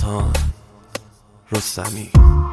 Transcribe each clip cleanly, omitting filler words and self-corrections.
احسان رستمی.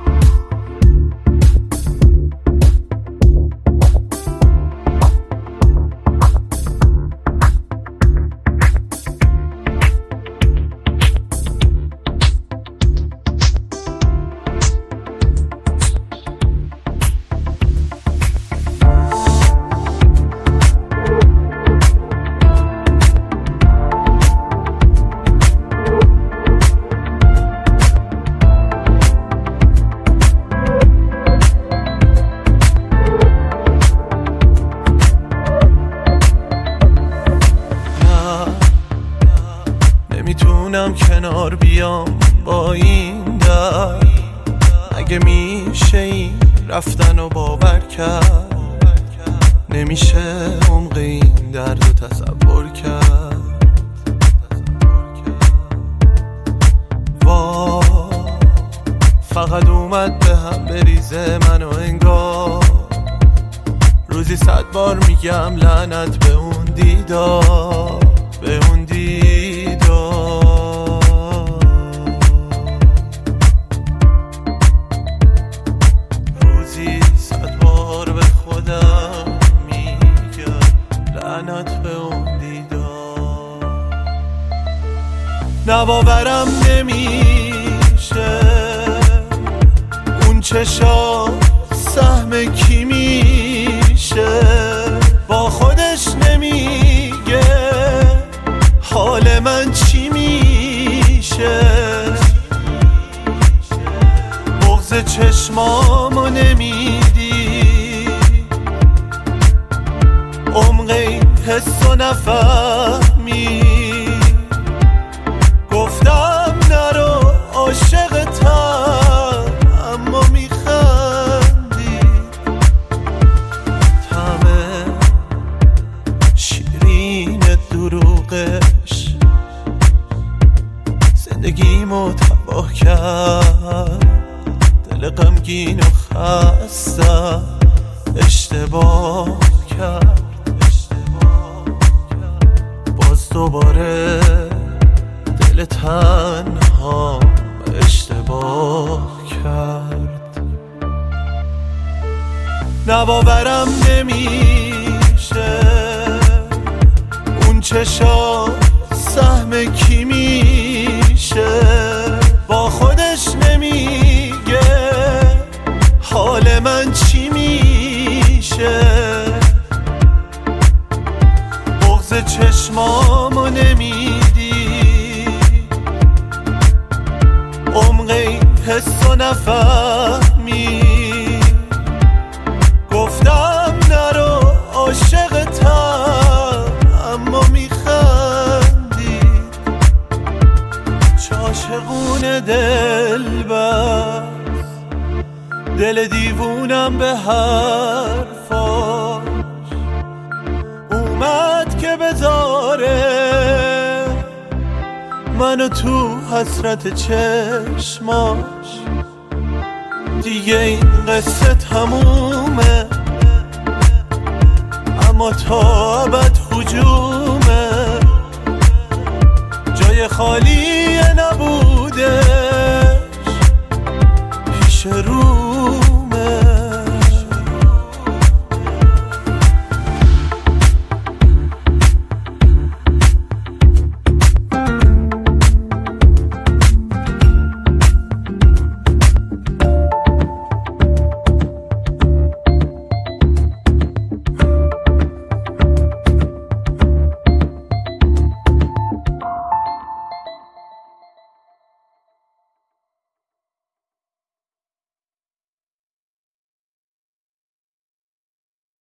نمیتونم کنار بیام با این درد، اگه میشه این رفتن رو باور کرد، نمیشه عمق این درد رو تصور کرد. فقط اومد به هم بریزه منو انگار، روزی 100 بار میگم لعنت به اون دیدار، به اون دیدار. روزی 100 بار به خودم میگم لعنت به اون دیدار. نباورم نمیشه اون چشا سهم کی میشه، با خودش نمیگه حال من چی میشه. بغض چشمامو نمیدی، عمق این حسو نفهمی. گفتم نرو عاشقتم اما میخندی، طعم شیرین دروغش زندگیمو تباه کرد. دل غمگین و خسته اشتباه کرد، باز دوباره دل تنها اشتباه کرد. نباورم نمیشه اون چشا سهم کی میشه، با خودش نمیگه حال من چی میشه. بغض چشمامو نمیدی، عمق این حسو نفهمی. گفتم نرو عاشقتم اما میخندی. چه عاشقونه دلبر، دل دیوونم به حرفاش اومد که بذاره منو تو حسرت چشماش. دیگه این قصه تموم